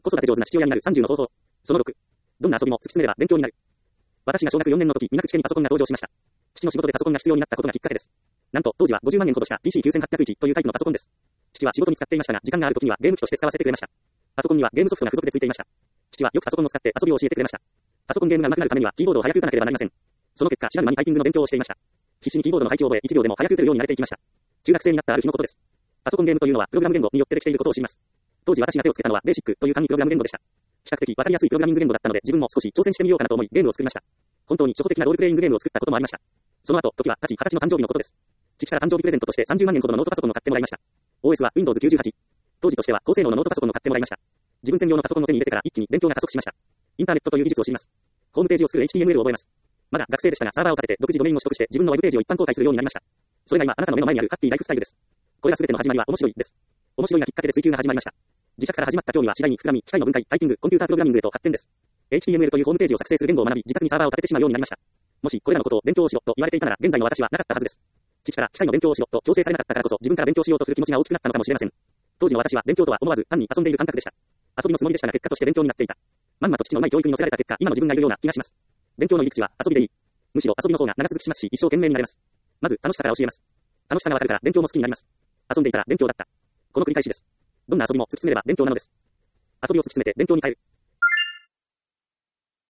子育て上手な父親になる30の方法。その6。どんな遊びも突き詰めれば勉強になる。私が小学4年の時、見なくち家にパソコンが登場しました。父の仕事でパソコンが必要になったことがきっかけです。なんと、当時は50万円ほどした PC9801 というタイプのパソコンです。父は仕事に使っていましたが、時間がある時にはゲーム機として使わせてくれました。パソコンにはゲームソフトが付属で付いていました。父はよくパソコンを使って遊びを教えてくれました。パソコンゲームが上手くなるためにはキーボードを早く打たなければなりません。その結果、知らぬ間にタイピングの勉強をしていました。必死にキーボードの配置を覚え、1秒でも早く打てるようになれていきました。中学生になったある日のことです。パソコンゲームというのはプログラム言語によってできていることを知ります。当時私が手をつけたのはベーシックという簡易プログラム言語でした。比較的わかりやすいプログラミング言語だったので、自分も少し挑戦してみようかなと思いゲームを作りました。本当に初歩的なロールプレイングゲームを作ったこともありました。その後、時は経ち20歳の誕生日のことです。父から誕生日プレゼントとして30万円ほどのノートパソコンを買ってもらいました。OS は Windows 98。当時としては高性能のノートパソコンを買ってもらいました。自分専用のパソコンを手に入れてから一気に勉強が加速しました。インターネットという技術を知ります。ホームページを作る HTML を覚えます。まだ学生でしたがサーバーを立てて独自ドメインを取得して自分のウェブページを一般公開するようになりました。それが今あなたの目の前にあるハッピーライフスタイルです。これが全ての始まりは面白いです。面白いがきっかけで追求が始まりました。自宅から始まった興味は次第に膨らみ、機械の分解、タイピング、コンピュータープログラミングへと発展です。HTML というホームページを作成する言語を学び、自宅にサーバーを立ててしまうようになりました。もしこれらのことを勉強しろと言われていたなら、現在の私はなかったはずです。父から機械の勉強をしろと強制されなかったからこそ、自分から勉強しようとする気持ちが大きくなったのかもしれません。当時の私は勉強とは思わず単に遊んでいる感覚でした。遊びのつもりでしたが結果として勉強になっていた。まんまと父のうまい教育に乗せられた結果、今の自分がいるような気がします。勉強の入り口は遊びでいい。むしろ遊びの方が長続きしますし、一生懸命になれます。まず楽しさから教えます。楽しさがわかるから勉強も好きになります。遊んでいたら勉強だった。この繰り返しです。どんな遊びも突き詰めれば勉強なのです。遊びを突き詰めて勉強に変える。